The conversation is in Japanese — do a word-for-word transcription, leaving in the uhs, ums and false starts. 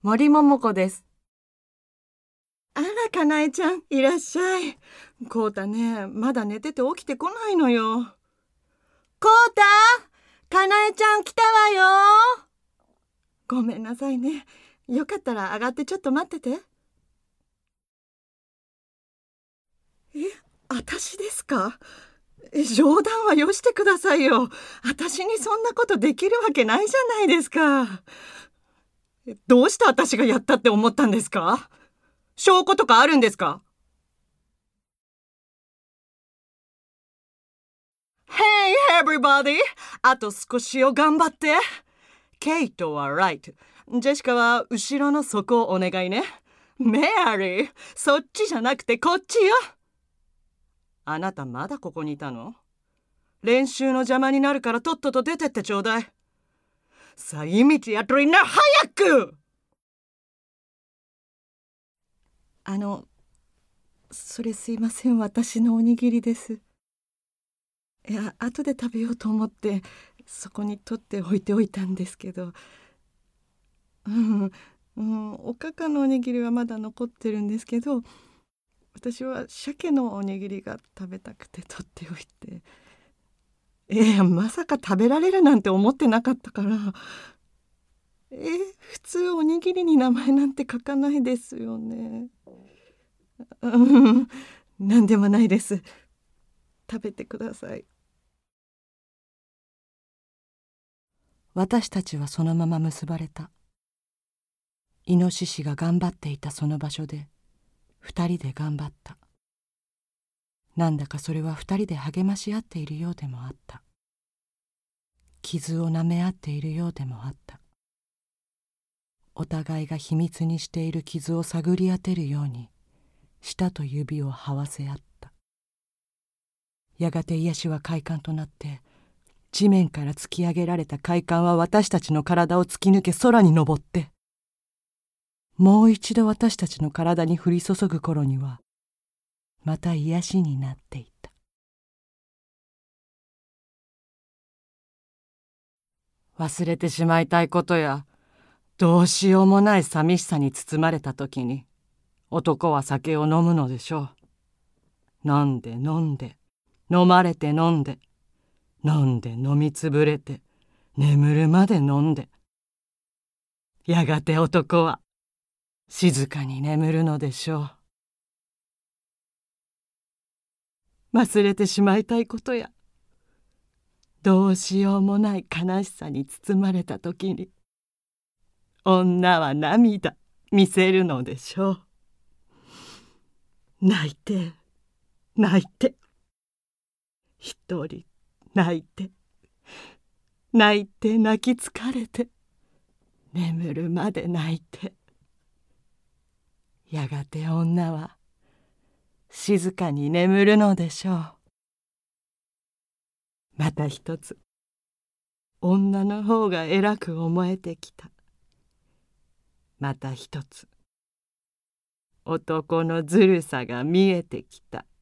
森桃子です。 あら、かなえちゃん、いらっしゃい。こうたね、まだ寝てて起きてこないのよ。こうた、かなえちゃん来たわよ。ごめんなさいね。よかったら上がってちょっと待ってて。え、私ですか？冗談はよしてくださいよ。私にそんなことできるわけないじゃないですか。どうして私がやったって思ったんですか？証拠とかあるんですか？ Hey everybody! あと少しを頑張って。ケイトは right。ジェシカは後ろの底をお願いね。メアリー、そっちじゃなくてこっちよ。あなたまだここにいたの？練習の邪魔になるからとっとと出てってちょうだい。さあ、いみちやっとりな、早く！あの、それすいません、私のおにぎりです。いや、後で食べようと思ってそこに取っておいておいたんですけど、うん、うん、おかかのおにぎりはまだ残ってるんですけど、私は鮭のおにぎりが食べたくて取っておいて、えー、まさか食べられるなんて思ってなかったから。えー、普通おにぎりに名前なんて書かないですよね。うん、なんでもないです。食べてください。 私たちはそのまま結ばれた。イノシシが頑張っていたその場所で二人で頑張った。なんだかそれは二人で励まし合っているようでもあった。傷を舐め合っているようでもあった。お互いが秘密にしている傷を探り当てるように舌と指を這わせ合った。やがて癒しは快感となって、地面から突き上げられた快感は私たちの体を突き抜け空に昇って、もう一度私たちの体に降り注ぐ頃にはまた癒しになっていた。忘れてしまいたいことやどうしようもない寂しさに包まれた時に男は酒を飲むのでしょう。飲んで飲んで飲まれて飲んで飲んで飲みつぶれて眠るまで飲んで、やがて男は静かに眠るのでしょう。忘れてしまいたいことやどうしようもない悲しさに包まれた時に女は涙見せるのでしょう。泣いて泣いて一人泣いて泣いて泣き疲れて眠るまで泣いて、やがて女は静かに眠るのでしょう。また一つ女の方が偉く思えてきた。また一つ男のずるさが見えてきた。